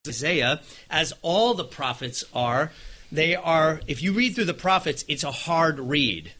Isaiah, as all the prophets are, if you read through the prophets, it's a hard read.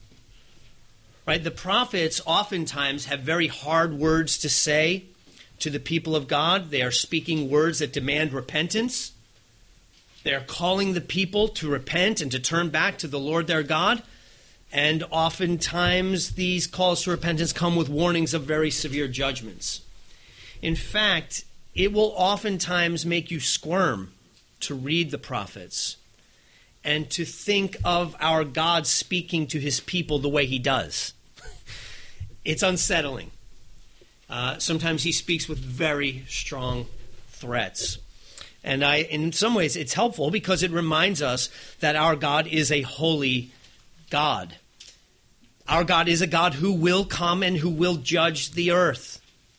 Right? The prophets oftentimes have very hard words to say to the people of God. They are speaking words that demand repentance. They are calling the people to repent and to turn back to the Lord their God. And oftentimes these calls to repentance come with warnings of very severe judgments. In fact, it will oftentimes make you squirm to read the prophets and to think of our God speaking to his people the way he does. It's unsettling. Sometimes he speaks with very strong threats. And in some ways, it's helpful because it reminds us that our God is a holy God. Our God is a God who will come and who will judge the earth.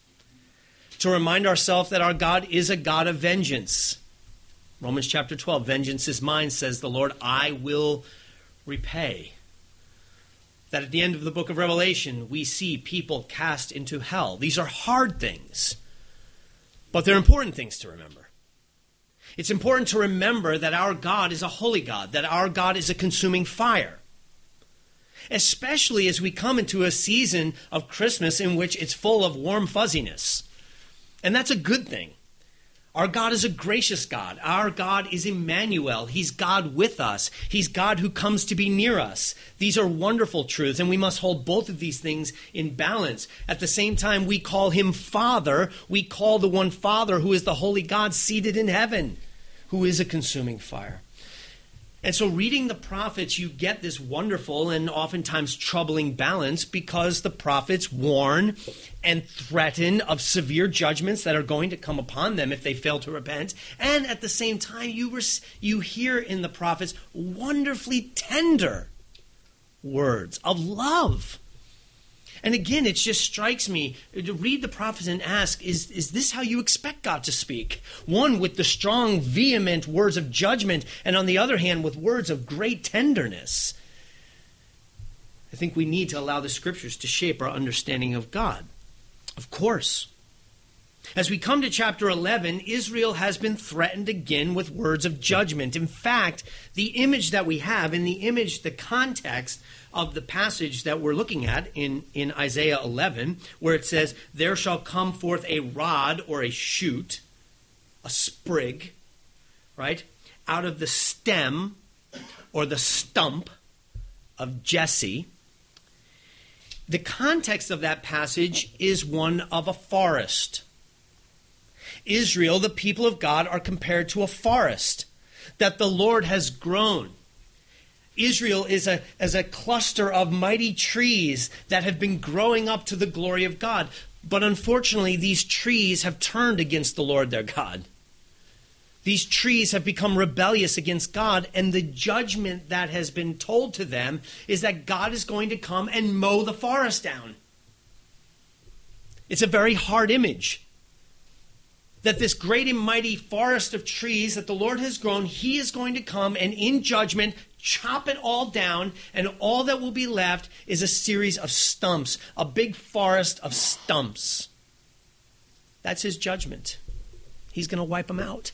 To remind ourselves that our God is a God of vengeance. Romans chapter 12, vengeance is mine, says the Lord, I will repay. That at the end of the book of Revelation, we see people cast into hell. These are hard things, but they're important things to remember. It's important to remember that our God is a holy God, that our God is a consuming fire. Especially as we come into a season of Christmas in which it's full of warm fuzziness. And that's a good thing. Our God is a gracious God. Our God is Emmanuel. He's God with us. He's God who comes to be near us. These are wonderful truths, and we must hold both of these things in balance. At the same time, we call him Father. We call the one Father who is the holy God seated in heaven, who is a consuming fire. And so reading the prophets, you get this wonderful and oftentimes troubling balance because the prophets warn and threaten of severe judgments that are going to come upon them if they fail to repent. And at the same time, you hear in the prophets wonderfully tender words of love. And again, it just strikes me to read the prophets and ask, is this how you expect God to speak? One with the strong, vehement words of judgment, and on the other hand, with words of great tenderness. I think we need to allow the scriptures to shape our understanding of God. Of course. As we come to chapter 11, Israel has been threatened again with words of judgment. In fact, the image that we have, in the context of the passage that we're looking at in Isaiah 11, where it says, there shall come forth a rod or a shoot, a sprig, right, out of the stem or the stump of Jesse. The context of that passage is one of a forest. Israel, the people of God, are compared to a forest that the Lord has grown. Israel is a cluster of mighty trees that have been growing up to the glory of God. But unfortunately, these trees have turned against the Lord their God. These trees have become rebellious against God, and the judgment that has been told to them is that God is going to come and mow the forest down. It's a very hard image. That this great and mighty forest of trees that the Lord has grown, he is going to come and in judgment chop it all down, and all that will be left is a series of stumps, a big forest of stumps. That's his judgment. He's going to wipe them out.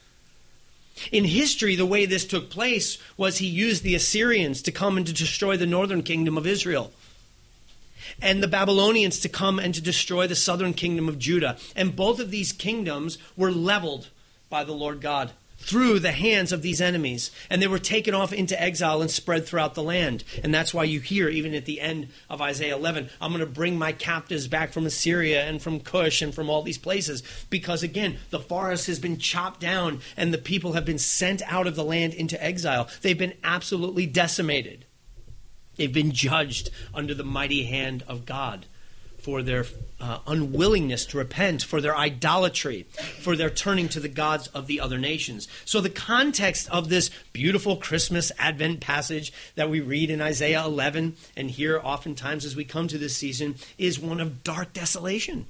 In history, the way this took place was he used the Assyrians to come and to destroy the northern kingdom of Israel, and the Babylonians to come and to destroy the southern kingdom of Judah. And both of these kingdoms were leveled by the Lord God through the hands of these enemies. And they were taken off into exile and spread throughout the land. And that's why you hear, even at the end of Isaiah 11, I'm going to bring my captives back from Assyria and from Cush and from all these places. Because again, the forest has been chopped down and the people have been sent out of the land into exile. They've been absolutely decimated. They've been judged under the mighty hand of God for their unwillingness to repent, for their idolatry, for their turning to the gods of the other nations. So the context of this beautiful Christmas Advent passage that we read in Isaiah 11 and hear oftentimes as we come to this season is one of dark desolation.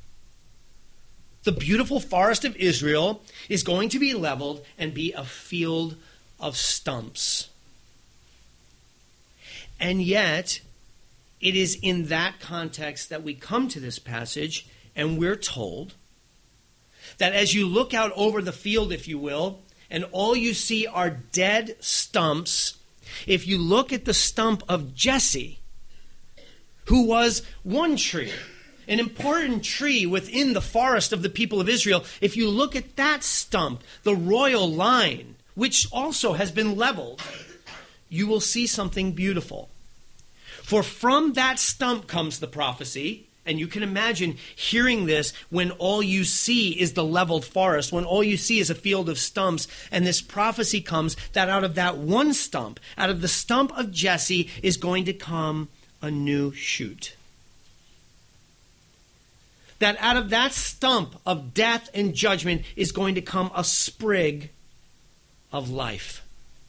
The beautiful forest of Israel is going to be leveled and be a field of stumps. And yet, it is in that context that we come to this passage and we're told that as you look out over the field, if you will, and all you see are dead stumps, if you look at the stump of Jesse, who was one tree, an important tree within the forest of the people of Israel, if you look at that stump, the royal line, which also has been leveled, you will see something beautiful. For from that stump comes the prophecy. And you can imagine hearing this when all you see is the leveled forest, when all you see is a field of stumps, and this prophecy comes that out of that one stump, out of the stump of Jesse, is going to come a new shoot. That out of that stump of death and judgment is going to come a sprig of life.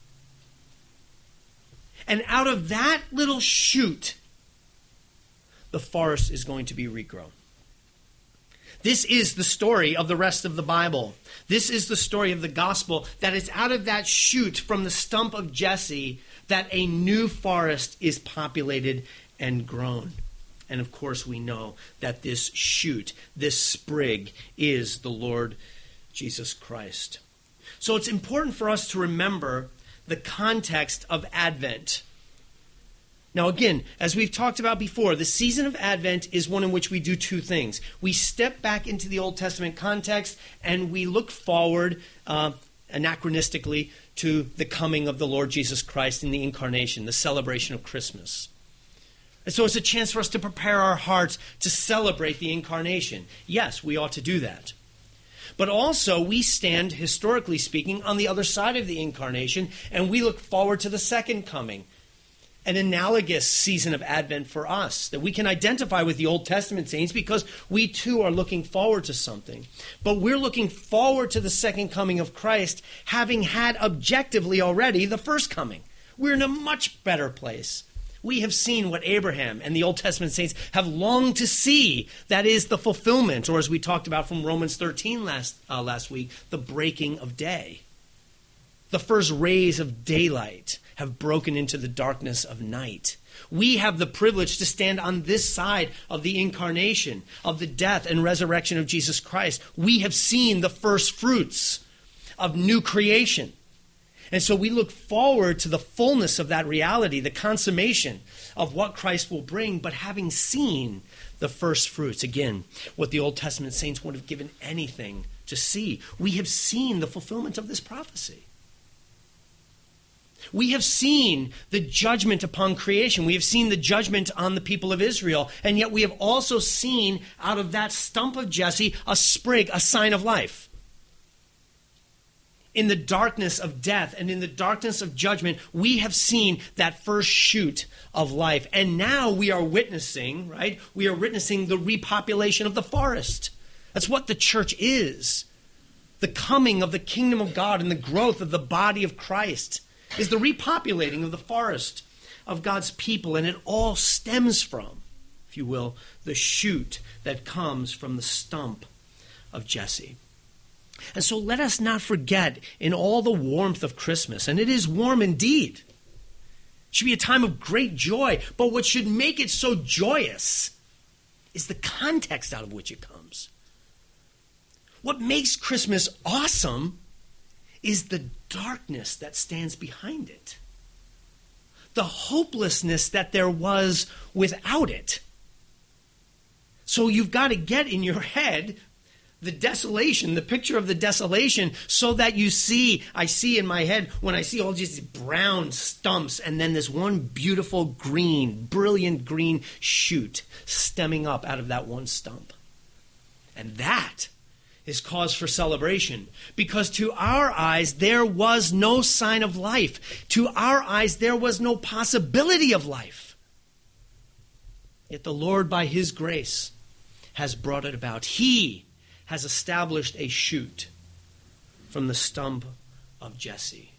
And out of that little shoot, the forest is going to be regrown. This is the story of the rest of the Bible. This is the story of the gospel, that it's out of that shoot from the stump of Jesse that a new forest is populated and grown. And of course we know that this shoot, this sprig, is the Lord Jesus Christ. So it's important for us to remember the context of Advent. Now again, as we've talked about before, the season of Advent is one in which we do two things. We step back into the Old Testament context and we look forward anachronistically to the coming of the Lord Jesus Christ in the incarnation, the celebration of Christmas. And so it's a chance for us to prepare our hearts to celebrate the incarnation. Yes, we ought to do that. But also, we stand, historically speaking, on the other side of the incarnation, and we look forward to the second coming. An analogous season of Advent for us that we can identify with the Old Testament saints because we too are looking forward to something. But we're looking forward to the second coming of Christ, having had objectively already the first coming. We're in a much better place. We have seen what Abraham and the Old Testament saints have longed to see. That is the fulfillment, or as we talked about from Romans 13 last week, the breaking of day. The first rays of daylight have broken into the darkness of night. We have the privilege to stand on this side of the incarnation, of the death and resurrection of Jesus Christ. We have seen the first fruits of new creation. And so we look forward to the fullness of that reality, the consummation of what Christ will bring, but having seen the first fruits, again, what the Old Testament saints would have given anything to see. We have seen the fulfillment of this prophecy. We have seen the judgment upon creation. We have seen the judgment on the people of Israel. And yet we have also seen out of that stump of Jesse a sprig, a sign of life. In the darkness of death and in the darkness of judgment, we have seen that first shoot of life. And now we are witnessing, right? We are witnessing the repopulation of the forest. That's what the church is. The coming of the kingdom of God and the growth of the body of Christ is the repopulating of the forest of God's people. And it all stems from, if you will, the shoot that comes from the stump of Jesse. And so let us not forget in all the warmth of Christmas, and it is warm indeed. It should be a time of great joy, but what should make it so joyous is the context out of which it comes. What makes Christmas awesome is the darkness that stands behind it. The hopelessness that there was without it. So you've got to get in your head the desolation, the picture of the desolation, so that I see in my head when I see all these brown stumps and then this one beautiful green, brilliant green shoot stemming up out of that one stump. And that is cause for celebration, because to our eyes there was no sign of life. To our eyes there was no possibility of life. Yet the Lord, by His grace, has brought it about. He has established a shoot from the stump of Jesse.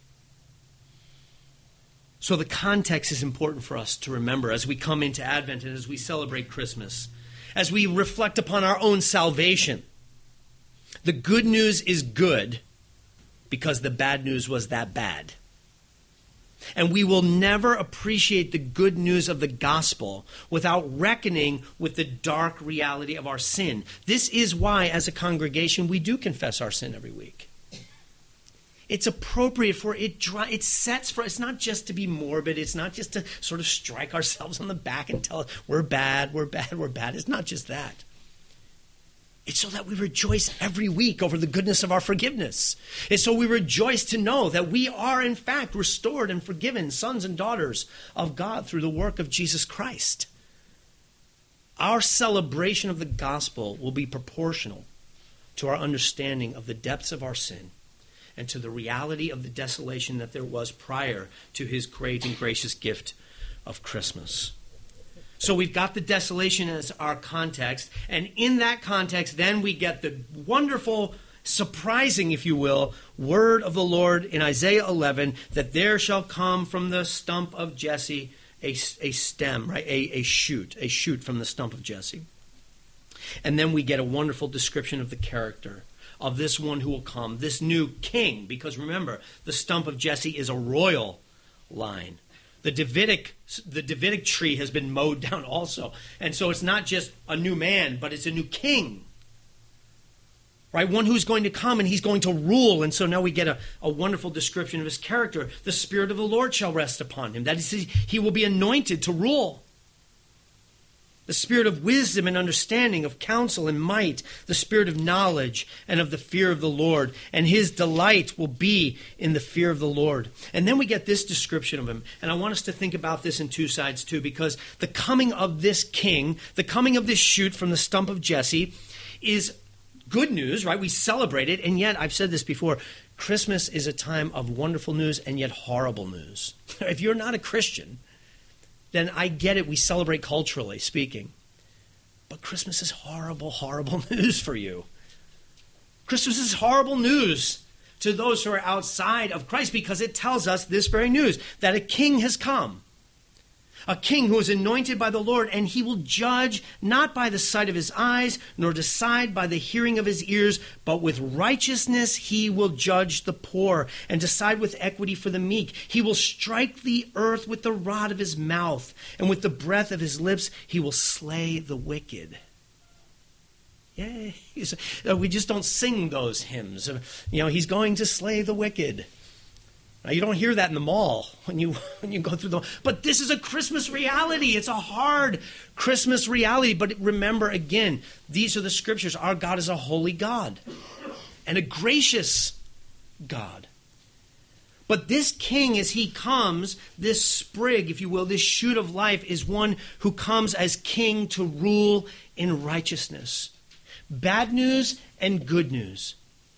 So the context is important for us to remember as we come into Advent and as we celebrate Christmas, as we reflect upon our own salvation. The good news is good because the bad news was that bad. And we will never appreciate the good news of the gospel without reckoning with the dark reality of our sin. This is why, as a congregation, we do confess our sin every week. It's appropriate for it. It sets for, it's not just to be morbid. It's not just to sort of strike ourselves on the back and tell us we're bad, we're bad, we're bad. It's not just that. It's so that we rejoice every week over the goodness of our forgiveness. It's so we rejoice to know that we are, in fact, restored and forgiven sons and daughters of God through the work of Jesus Christ. Our celebration of the gospel will be proportional to our understanding of the depths of our sin and to the reality of the desolation that there was prior to his great and gracious gift of Christmas. So we've got the desolation as our context, and in that context, then we get the wonderful, surprising, if you will, word of the Lord in Isaiah 11, that there shall come from the stump of Jesse a stem, right? A shoot from the stump of Jesse. And then we get a wonderful description of the character of this one who will come, this new king, because remember, the stump of Jesse is a royal line. The Davidic tree has been mowed down also. And so it's not just a new man, but it's a new king. Right? One who's going to come and he's going to rule. And so now we get a wonderful description of his character. The Spirit of the Lord shall rest upon him. That is, he will be anointed to rule. The spirit of wisdom and understanding, of counsel and might, the spirit of knowledge and of the fear of the Lord. And his delight will be in the fear of the Lord. And then we get this description of him. And I want us to think about this in two sides too, because the coming of this king, the coming of this shoot from the stump of Jesse is good news, right? We celebrate it. And yet, I've said this before, Christmas is a time of wonderful news and yet horrible news. If you're not a Christian, then I get it. We celebrate culturally speaking. But Christmas is horrible, horrible news for you. Christmas is horrible news to those who are outside of Christ because it tells us this very news, that a king has come. A king who is anointed by the Lord, and he will judge not by the sight of his eyes, nor decide by the hearing of his ears, but with righteousness he will judge the poor, and decide with equity for the meek. He will strike the earth with the rod of his mouth, and with the breath of his lips he will slay the wicked. Yay. We just don't sing those hymns. He's going to slay the wicked. Now, you don't hear that in the mall when you go through the mall. But this is a Christmas reality. It's a hard Christmas reality. But remember, again, these are the scriptures. Our God is a holy God and a gracious God. But this king, as he comes, this sprig, if you will, this shoot of life, is one who comes as king to rule in righteousness. Bad news and good news.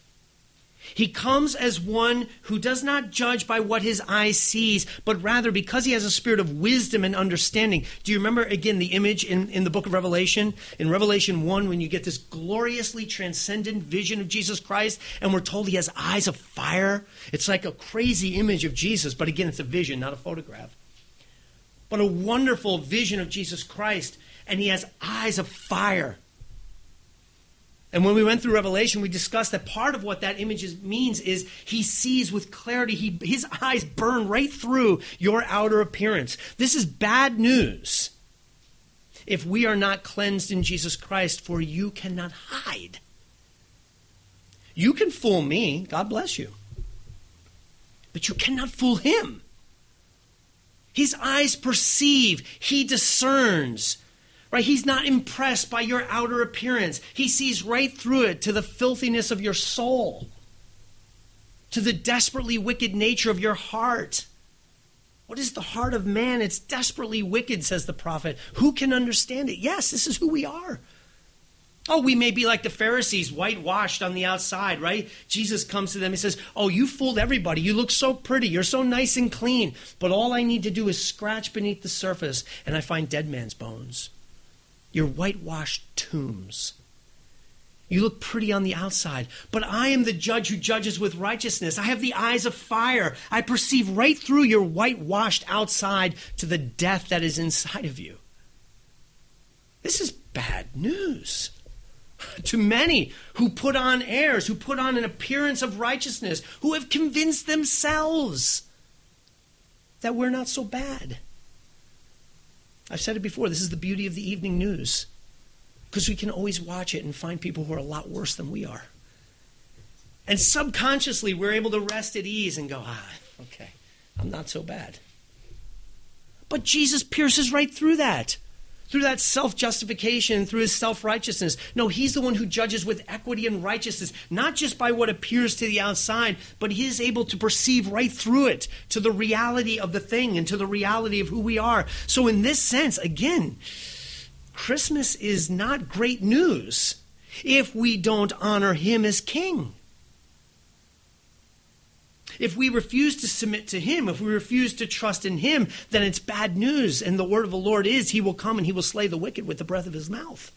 He comes as one who does not judge by what his eye sees, but rather because he has a spirit of wisdom and understanding. Do you remember, again, the image in the book of Revelation? In Revelation 1, when you get this gloriously transcendent vision of Jesus Christ, and we're told he has eyes of fire. It's like a crazy image of Jesus, but again, it's a vision, not a photograph. But a wonderful vision of Jesus Christ, and he has eyes of fire. And when we went through Revelation, we discussed that part of what that image means is he sees with clarity. His eyes burn right through your outer appearance. This is bad news if we are not cleansed in Jesus Christ, for you cannot hide. You can fool me, God bless you, but you cannot fool him. His eyes perceive, he discerns. Right? He's not impressed by your outer appearance. He sees right through it to the filthiness of your soul, to the desperately wicked nature of your heart. What is the heart of man? It's desperately wicked, says the prophet. Who can understand it? Yes, this is who we are. Oh, we may be like the Pharisees, whitewashed on the outside, right? Jesus comes to them and says, oh, you fooled everybody. You look so pretty. You're so nice and clean. But all I need to do is scratch beneath the surface, and I find dead man's bones. You're whitewashed tombs. You look pretty on the outside, but I am the judge who judges with righteousness. I have the eyes of fire. I perceive right through your whitewashed outside to the death that is inside of you. This is bad news to many who put on airs, who put on an appearance of righteousness, who have convinced themselves that we're not so bad. I've said it before, this is the beauty of the evening news, because we can always watch it and find people who are a lot worse than we are. And subconsciously, we're able to rest at ease and go, okay, I'm not so bad. But Jesus pierces right through that self-justification, through his self-righteousness. No, he's the one who judges with equity and righteousness, not just by what appears to the outside, but he is able to perceive right through it to the reality of the thing and to the reality of who we are. So in this sense, again, Christmas is not great news if we don't honor him as king. If we refuse to submit to him, if we refuse to trust in him, then it's bad news. And the word of the Lord is, he will come and he will slay the wicked with the breath of his mouth.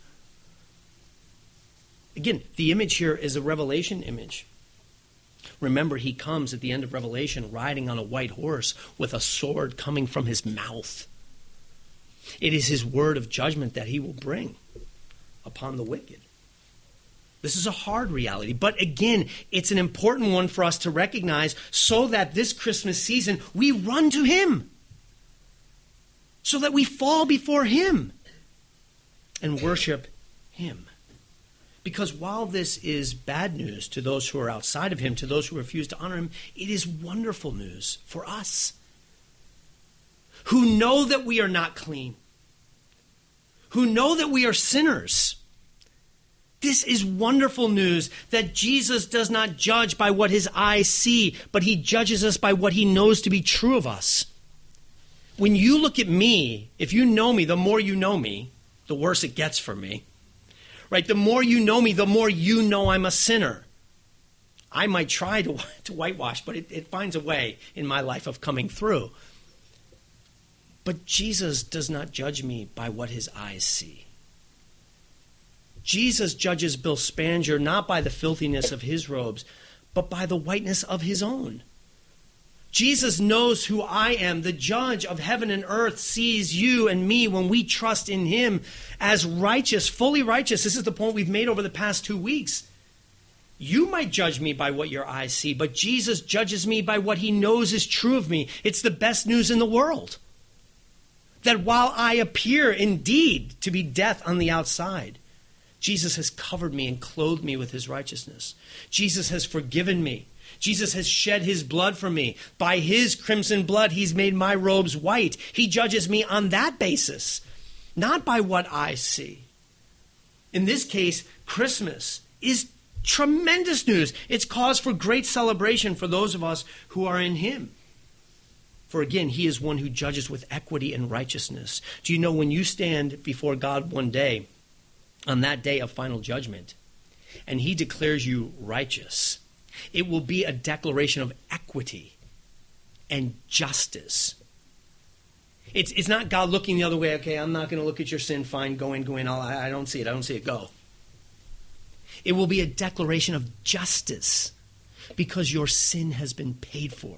Again, the image here is a Revelation image. Remember, he comes at the end of Revelation riding on a white horse with a sword coming from his mouth. It is his word of judgment that he will bring upon the wicked. This is a hard reality, but again, it's an important one for us to recognize so that this Christmas season we run to him, so that we fall before him and worship him. Because while this is bad news to those who are outside of him, to those who refuse to honor him, it is wonderful news for us who know that we are not clean, who know that we are sinners. This is wonderful news that Jesus does not judge by what his eyes see, but he judges us by what he knows to be true of us. When you look at me, if you know me, the more you know me, the worse it gets for me. Right? The more you know me, the more you know I'm a sinner. I might try to whitewash, but it finds a way in my life of coming through. But Jesus does not judge me by what his eyes see. Jesus judges Bill Spanger not by the filthiness of his robes, but by the whiteness of his own. Jesus knows who I am. The judge of heaven and earth sees you and me when we trust in him as righteous, fully righteous. This is the point we've made over the past 2 weeks. You might judge me by what your eyes see, but Jesus judges me by what he knows is true of me. It's the best news in the world. That while I appear indeed to be death on the outside, Jesus has covered me and clothed me with his righteousness. Jesus has forgiven me. Jesus has shed his blood for me. By his crimson blood, he's made my robes white. He judges me on that basis, not by what I see. In this case, Christmas is tremendous news. It's cause for great celebration for those of us who are in him. For again, he is one who judges with equity and righteousness. Do you know when you stand before God one day, on that day of final judgment, and he declares you righteous, it will be a declaration of equity and justice. It's not God looking the other way. Okay, I'm not going to look at your sin. Fine, go in. I don't see it. I don't see it. Go. It will be a declaration of justice because your sin has been paid for.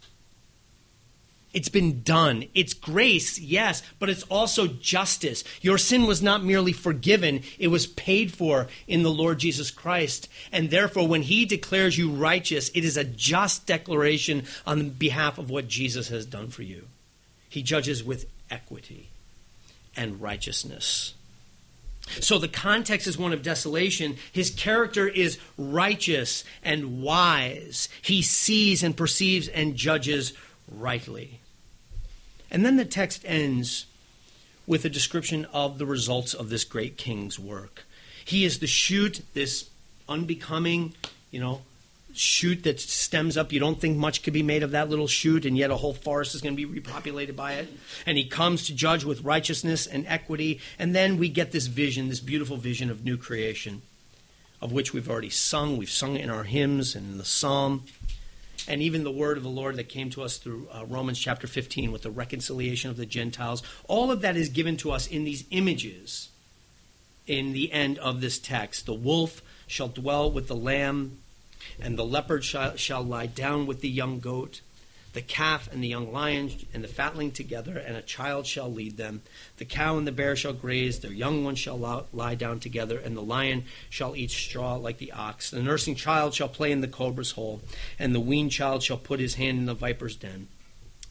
It's been done. It's grace, yes, but it's also justice. Your sin was not merely forgiven, it was paid for in the Lord Jesus Christ. And therefore, when he declares you righteous, it is a just declaration on behalf of what Jesus has done for you. He judges with equity and righteousness. So the context is one of desolation. His character is righteous and wise. He sees and perceives and judges rightly. And then the text ends with a description of the results of this great king's work. He is the shoot, this unbecoming, shoot that stems up. You don't think much could be made of that little shoot, and yet a whole forest is going to be repopulated by it. And he comes to judge with righteousness and equity. And then we get this vision, this beautiful vision of new creation, of which we've already sung. We've sung it in our hymns and in the psalm. And even the word of the Lord that came to us through Romans chapter 15 with the reconciliation of the Gentiles. All of that is given to us in these images in the end of this text. The wolf shall dwell with the lamb, and the leopard shall lie down with the young goat. The calf and the young lion and the fatling together, and a child shall lead them. The cow and the bear shall graze, their young ones shall lie down together, and the lion shall eat straw like the ox. The nursing child shall play in the cobra's hole, and the weaned child shall put his hand in the viper's den.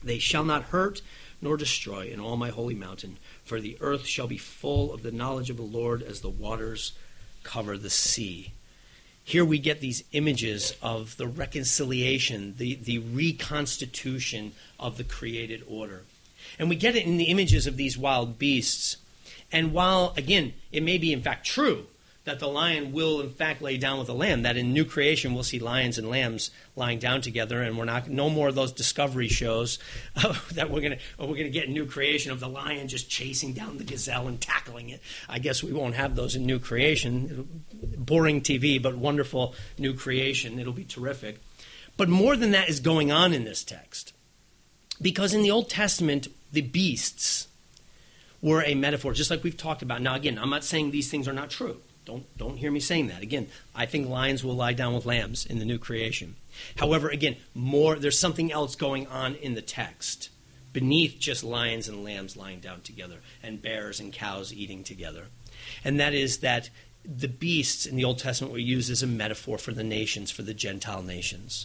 They shall not hurt nor destroy in all my holy mountain, for the earth shall be full of the knowledge of the Lord as the waters cover the sea. Here we get these images of the reconciliation, the reconstitution of the created order. And we get it in the images of these wild beasts. And while, again, it may be in fact true that the lion will in fact lay down with the lamb, that in new creation we'll see lions and lambs lying down together, and no more of those Discovery shows that we're gonna get in new creation of the lion just chasing down the gazelle and tackling it. I guess we won't have those in new creation. Boring TV, but wonderful new creation. It'll be terrific. But more than that is going on in this text. Because in the Old Testament, the beasts were a metaphor, just like we've talked about. Now, again, I'm not saying these things are not true. Don't hear me saying that. Again, I think lions will lie down with lambs in the new creation. However, again, there's something else going on in the text beneath just lions and lambs lying down together and bears and cows eating together. And that is that the beasts in the Old Testament were used as a metaphor for the nations, for the Gentile nations.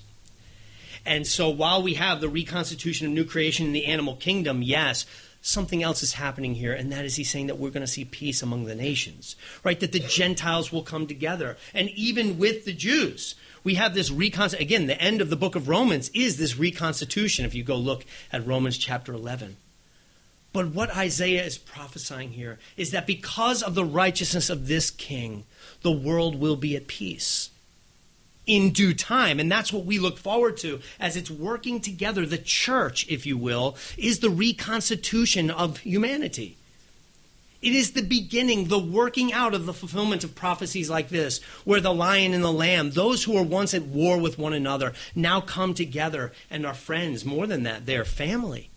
And so while we have the reconstitution of new creation in the animal kingdom, yes, something else is happening here, and that is he's saying that we're going to see peace among the nations, right? That the Gentiles will come together. And even with the Jews, we have this again, the end of the book of Romans is this reconstitution, if you go look at Romans chapter 11. But what Isaiah is prophesying here is that because of the righteousness of this king, the world will be at peace in due time. And that's what we look forward to as it's working together. The church, if you will, is the reconstitution of humanity. It is the beginning, the working out of the fulfillment of prophecies like this, where the lion and the lamb, those who were once at war with one another, now come together and are friends. More than that, they're family.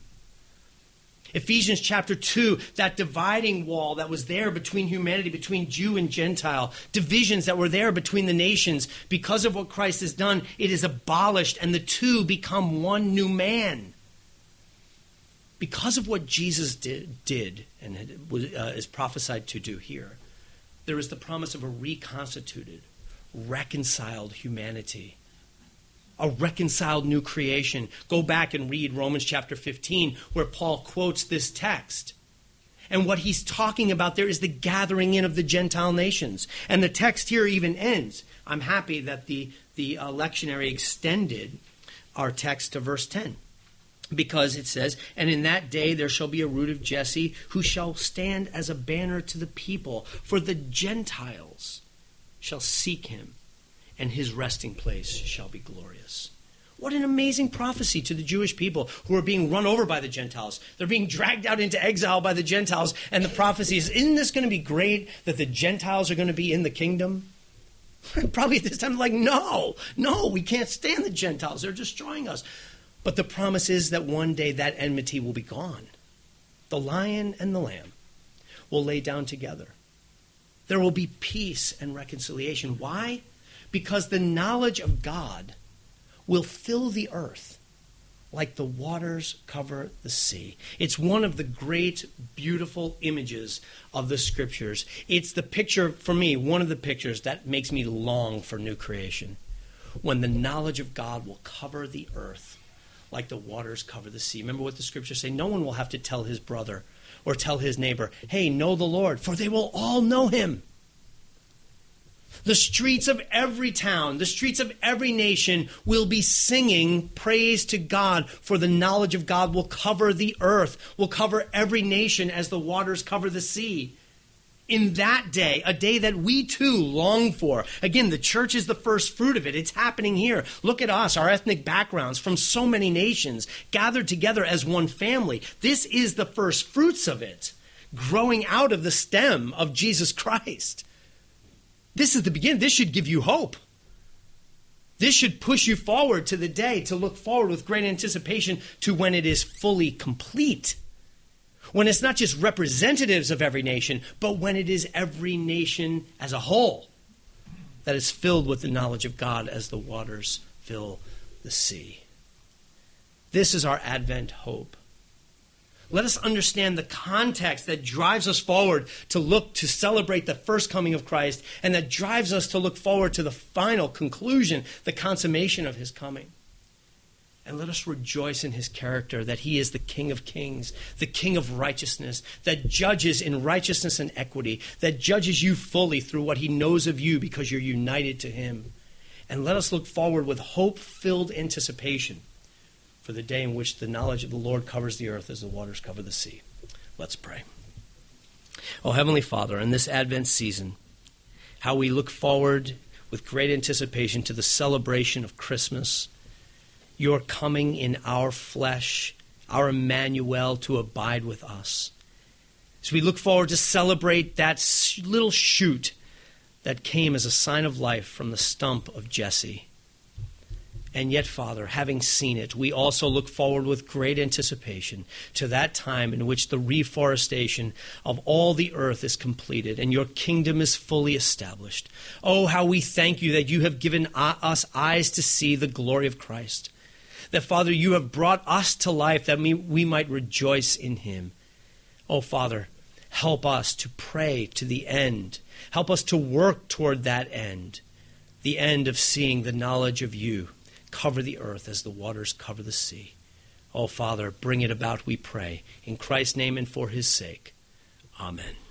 Ephesians chapter 2, that dividing wall that was there between humanity, between Jew and Gentile, divisions that were there between the nations, because of what Christ has done, it is abolished and the two become one new man. Because of what Jesus did and is prophesied to do here, there is the promise of a reconstituted, reconciled humanity. A reconciled new creation. Go back and read Romans chapter 15, where Paul quotes this text. And what he's talking about there is the gathering in of the Gentile nations. And the text here even ends. I'm happy that the lectionary extended our text to verse 10. Because it says, and in that day there shall be a root of Jesse who shall stand as a banner to the people. For the Gentiles shall seek him, and his resting place shall be glorious. What an amazing prophecy to the Jewish people who are being run over by the Gentiles. They're being dragged out into exile by the Gentiles. And the prophecy is, isn't this going to be great that the Gentiles are going to be in the kingdom? Probably at this time, like, no, we can't stand the Gentiles. They're destroying us. But the promise is that one day that enmity will be gone. The lion and the lamb will lay down together. There will be peace and reconciliation. Why? Because the knowledge of God will fill the earth like the waters cover the sea. It's one of the great, beautiful images of the Scriptures. It's the picture, for me, one of the pictures that makes me long for new creation. When the knowledge of God will cover the earth like the waters cover the sea. Remember what the Scriptures say? No one will have to tell his brother or tell his neighbor, hey, know the Lord, for they will all know him. The streets of every town, the streets of every nation will be singing praise to God, for the knowledge of God will cover the earth, will cover every nation as the waters cover the sea. In that day, a day that we too long for. Again, the church is the first fruit of it. It's happening here. Look at us, our ethnic backgrounds from so many nations, gathered together as one family. This is the first fruits of it, growing out of the stem of Jesus Christ. This is the beginning. This should give you hope. This should push you forward to the day, to look forward with great anticipation to when it is fully complete. When it's not just representatives of every nation, but when it is every nation as a whole that is filled with the knowledge of God as the waters fill the sea. This is our Advent hope. Let us understand the context that drives us forward to celebrate the first coming of Christ, and that drives us to look forward to the final conclusion, the consummation of his coming. And let us rejoice in his character, that he is the King of kings, the King of righteousness, that judges in righteousness and equity, that judges you fully through what he knows of you because you're united to him. And let us look forward with hope-filled anticipation for the day in which the knowledge of the Lord covers the earth as the waters cover the sea. Let's pray. Oh, Heavenly Father, in this Advent season, how we look forward with great anticipation to the celebration of Christmas, your coming in our flesh, our Emmanuel to abide with us. As we look forward to celebrate that little shoot that came as a sign of life from the stump of Jesse. And yet, Father, having seen it, we also look forward with great anticipation to that time in which the reforestation of all the earth is completed and your kingdom is fully established. Oh, how we thank you that you have given us eyes to see the glory of Christ. That, Father, you have brought us to life that we might rejoice in him. Oh, Father, help us to pray to the end. Help us to work toward that end, the end of seeing the knowledge of you cover the earth as the waters cover the sea. Oh, Father, bring it about, we pray. In Christ's name and for his sake. Amen.